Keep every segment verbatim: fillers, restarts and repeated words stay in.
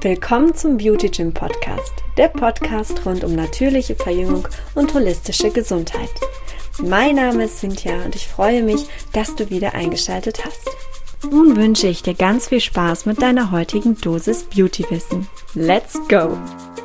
Willkommen zum Beauty Gym Podcast, der Podcast rund um natürliche Verjüngung und holistische Gesundheit. Mein Name ist Cynthia und ich freue mich, dass du wieder eingeschaltet hast. Nun wünsche ich dir ganz viel Spaß mit deiner heutigen Dosis Beautywissen. Let's go!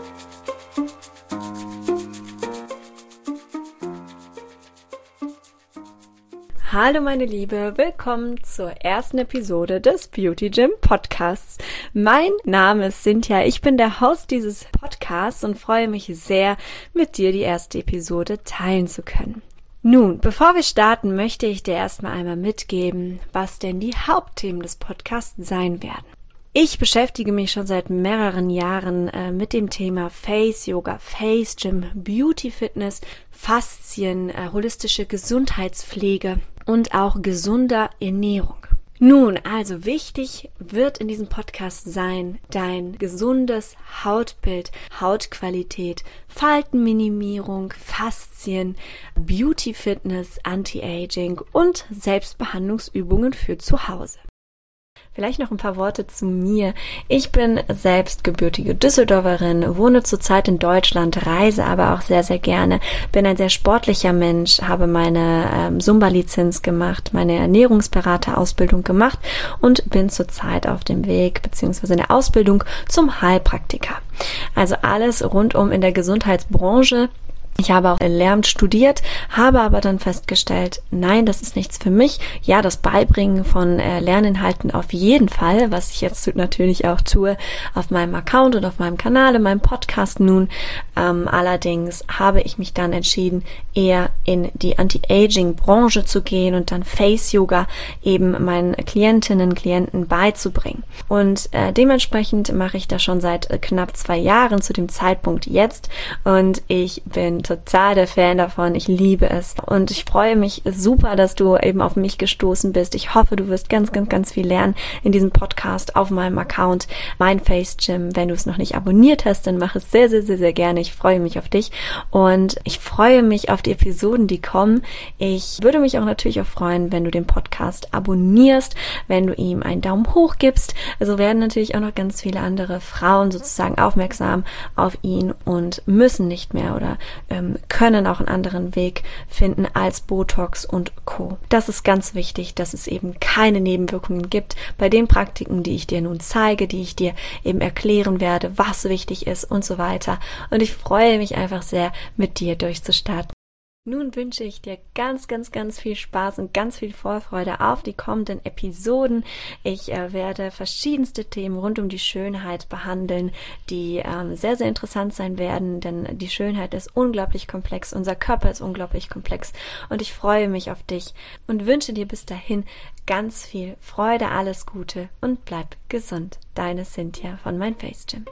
Hallo meine Liebe, willkommen zur ersten Episode des Beauty Gym Podcasts. Mein Name ist Cynthia, ich bin der Host dieses Podcasts und freue mich sehr, mit dir die erste Episode teilen zu können. Nun, bevor wir starten, möchte ich dir erstmal einmal mitgeben, was denn die Hauptthemen des Podcasts sein werden. Ich beschäftige mich schon seit mehreren Jahren äh, mit dem Thema Face Yoga, Face Gym, Beauty Fitness, Faszien, äh, holistische Gesundheitspflege und auch gesunder Ernährung. Nun, also wichtig wird in diesem Podcast sein, dein gesundes Hautbild, Hautqualität, Faltenminimierung, Faszien, Beauty Fitness, Anti-Aging und Selbstbehandlungsübungen für zu Hause. Vielleicht noch ein paar Worte zu mir. Ich bin selbst gebürtige Düsseldorferin, wohne zurzeit in Deutschland, reise aber auch sehr, sehr gerne, bin ein sehr sportlicher Mensch, habe meine ähm, Zumba-Lizenz gemacht, meine Ernährungsberaterausbildung gemacht und bin zurzeit auf dem Weg bzw. in der Ausbildung zum Heilpraktiker. Also alles rundum in der Gesundheitsbranche. Ich habe auch Lehramt studiert, habe aber dann festgestellt, nein, das ist nichts für mich. Ja, das Beibringen von äh, Lerninhalten auf jeden Fall, was ich jetzt natürlich auch tue auf meinem Account und auf meinem Kanal, in meinem Podcast nun. Ähm, allerdings habe ich mich dann entschieden, eher in die Anti-Aging-Branche zu gehen und dann Face-Yoga eben meinen Klientinnen und Klienten beizubringen. Und äh, dementsprechend mache ich das schon seit äh, knapp zwei Jahren zu dem Zeitpunkt jetzt und ich bin total der Fan davon. Ich liebe es. Und ich freue mich super, dass du eben auf mich gestoßen bist. Ich hoffe, du wirst ganz, ganz, ganz viel lernen in diesem Podcast auf meinem Account, mein Face Gym. Wenn du es noch nicht abonniert hast, dann mach es sehr, sehr, sehr, sehr gerne. Ich freue mich auf dich. Und ich freue mich auf die Episoden, die kommen. Ich würde mich auch natürlich auch freuen, wenn du den Podcast abonnierst, wenn du ihm einen Daumen hoch gibst. Also werden natürlich auch noch ganz viele andere Frauen sozusagen aufmerksam auf ihn und müssen nicht mehr oder können auch einen anderen Weg finden als Botox und Co. Das ist ganz wichtig, dass es eben keine Nebenwirkungen gibt bei den Praktiken, die ich dir nun zeige, die ich dir eben erklären werde, was wichtig ist und so weiter. Und ich freue mich einfach sehr, mit dir durchzustarten. Nun wünsche ich dir ganz, ganz, ganz viel Spaß und ganz viel Vorfreude auf die kommenden Episoden. Ich äh, werde verschiedenste Themen rund um die Schönheit behandeln, die ähm, sehr, sehr interessant sein werden, denn die Schönheit ist unglaublich komplex, unser Körper ist unglaublich komplex und ich freue mich auf dich und wünsche dir bis dahin ganz viel Freude, alles Gute und bleib gesund. Deine Cynthia von mein Face Gym.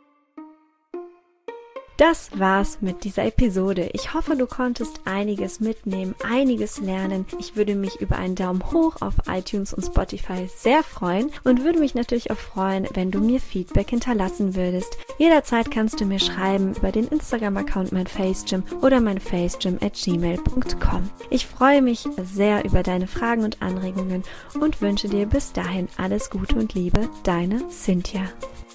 Das war's mit dieser Episode. Ich hoffe, du konntest einiges mitnehmen, einiges lernen. Ich würde mich über einen Daumen hoch auf iTunes und Spotify sehr freuen und würde mich natürlich auch freuen, wenn du mir Feedback hinterlassen würdest. Jederzeit kannst du mir schreiben über den Instagram-Account mein Face Gym oder mein facegym at gmail punkt com. Ich freue mich sehr über deine Fragen und Anregungen und wünsche dir bis dahin alles Gute und Liebe, deine Cynthia.